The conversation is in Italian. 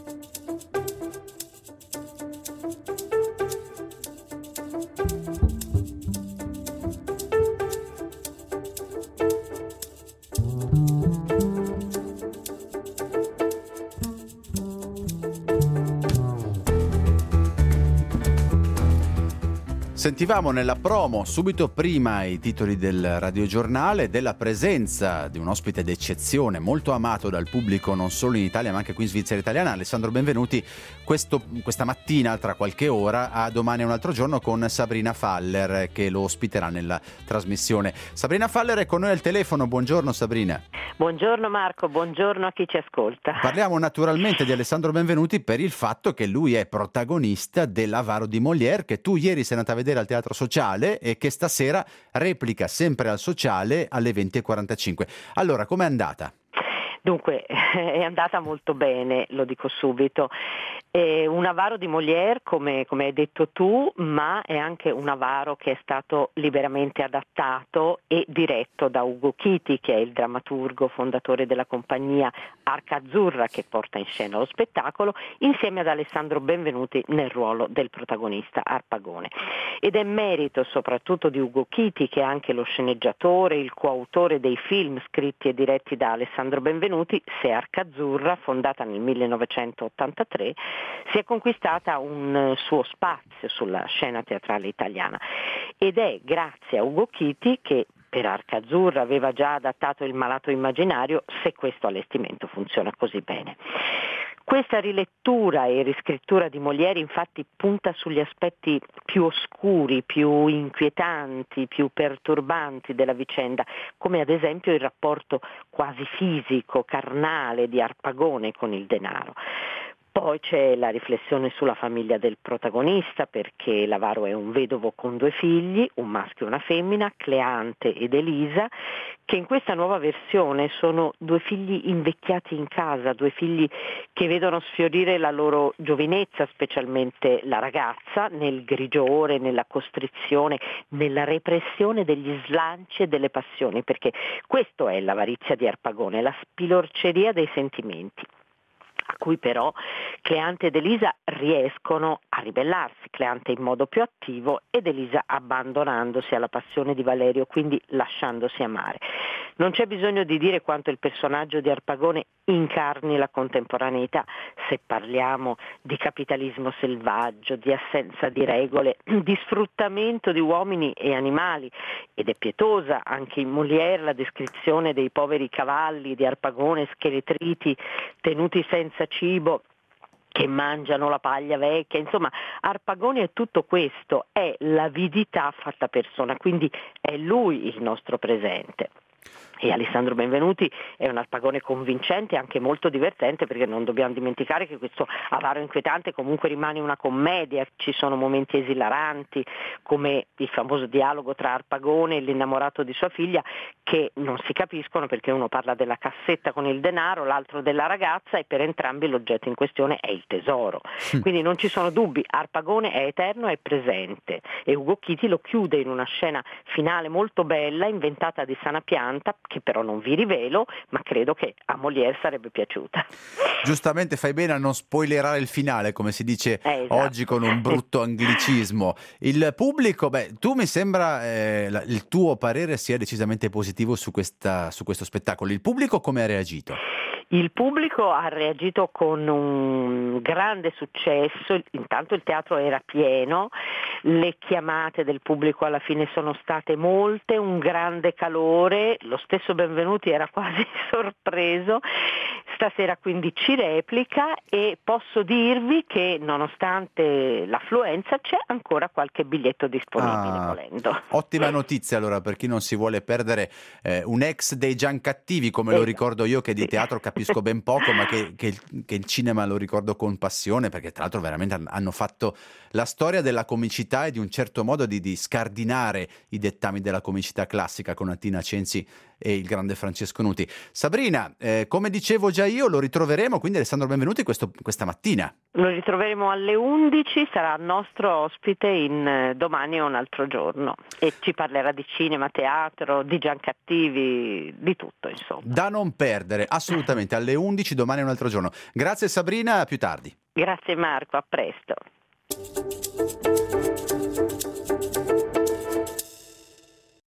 Sentivamo nella promo, subito prima, i titoli del radiogiornale, della presenza di un ospite d'eccezione, molto amato dal pubblico non solo in Italia ma anche qui in Svizzera italiana, Alessandro Benvenuti, questa mattina, tra qualche ora, a Domani è un altro giorno, con Sabrina Faller, che lo ospiterà nella trasmissione. Sabrina Faller è con noi al telefono. Buongiorno Sabrina. Buongiorno Marco, buongiorno a chi ci ascolta. Parliamo naturalmente di Alessandro Benvenuti per il fatto che lui è protagonista dell'Avaro di Molière, che tu ieri sei andata a vedere al Teatro Sociale e che stasera replica sempre al Sociale alle 20:45. Allora, com'è andata? Dunque, è andata molto bene, lo dico subito. È un Avaro di Molière, come hai detto tu, ma è anche un Avaro che è stato liberamente adattato e diretto da Ugo Chiti, che è il drammaturgo fondatore della compagnia Arca Azzurra, che porta in scena lo spettacolo, insieme ad Alessandro Benvenuti nel ruolo del protagonista Arpagone. Ed è merito soprattutto di Ugo Chiti, che è anche lo sceneggiatore, il coautore dei film scritti e diretti da Alessandro Benvenuti, se Arca Azzurra, fondata nel 1983, si è conquistata un suo spazio sulla scena teatrale italiana, ed è grazie a Ugo Chiti che per Arca Azzurra aveva già adattato Il malato immaginario, se questo allestimento funziona così bene. Questa rilettura e riscrittura di Molière infatti punta sugli aspetti più oscuri, più inquietanti, più perturbanti della vicenda, come ad esempio il rapporto quasi fisico, carnale di Arpagone con il denaro. Poi c'è la riflessione sulla famiglia del protagonista, perché l'Avaro è un vedovo con 2 figli, un maschio e una femmina, Cleante ed Elisa, che in questa nuova versione sono 2 figli invecchiati in casa, 2 figli che vedono sfiorire la loro giovinezza, specialmente la ragazza, nel grigiore, nella costrizione, nella repressione degli slanci e delle passioni, perché questo è l'avarizia di Arpagone, la spilorceria dei sentimenti, a cui però Cleante ed Elisa riescono a ribellarsi, Cleante in modo più attivo ed Elisa abbandonandosi alla passione di Valerio, quindi lasciandosi amare. Non c'è bisogno di dire quanto il personaggio di Arpagone incarni la contemporaneità, se parliamo di capitalismo selvaggio, di assenza di regole, di sfruttamento di uomini e animali, ed è pietosa anche in Molière la descrizione dei poveri cavalli di Arpagone scheletriti, tenuti senza cibo, che mangiano la paglia vecchia. Insomma, Arpagone è tutto questo, è l'avidità fatta persona, quindi è lui il nostro presente. E Alessandro Benvenuti è un Arpagone convincente e anche molto divertente, perché non dobbiamo dimenticare che questo Avaro inquietante comunque rimane una commedia, ci sono momenti esilaranti come il famoso dialogo tra Arpagone e l'innamorato di sua figlia, che non si capiscono perché uno parla della cassetta con il denaro, l'altro della ragazza, e per entrambi l'oggetto in questione è il tesoro. Quindi non ci sono dubbi, Arpagone è eterno e presente, e Ugo Chiti lo chiude in una scena finale molto bella, inventata di sana pianta, che però non vi rivelo, ma credo che a Molière sarebbe piaciuta. Giustamente fai bene a non spoilerare il finale, come si dice esatto. Oggi con un brutto anglicismo. Il pubblico, tu mi sembra il tuo parere sia decisamente positivo su questo spettacolo. Il pubblico come ha reagito? Il pubblico ha reagito con un grande successo, intanto il teatro era pieno, le chiamate del pubblico alla fine sono state molte, un grande calore, lo stesso Benvenuti era quasi sorpreso. Stasera quindi ci replica e posso dirvi che nonostante l'affluenza c'è ancora qualche biglietto disponibile volendo. Ottima notizia allora per chi non si vuole perdere un ex dei Giancattivi, come lo ricordo io, che di teatro capisco ben poco, ma che il cinema lo ricordo con passione, perché tra l'altro veramente hanno fatto la storia della comicità e di un certo modo di scardinare i dettami della comicità classica con Atina Censi e il grande Francesco Nuti. Sabrina, come dicevo già io, lo ritroveremo, quindi Alessandro benvenuti questa mattina. Lo ritroveremo alle 11, sarà nostro ospite in Domani è un altro giorno e ci parlerà di cinema, teatro, di Giancattivi, di tutto insomma. Da non perdere, assolutamente, alle 11 Domani è un altro giorno. Grazie Sabrina, a più tardi. Grazie Marco, a presto.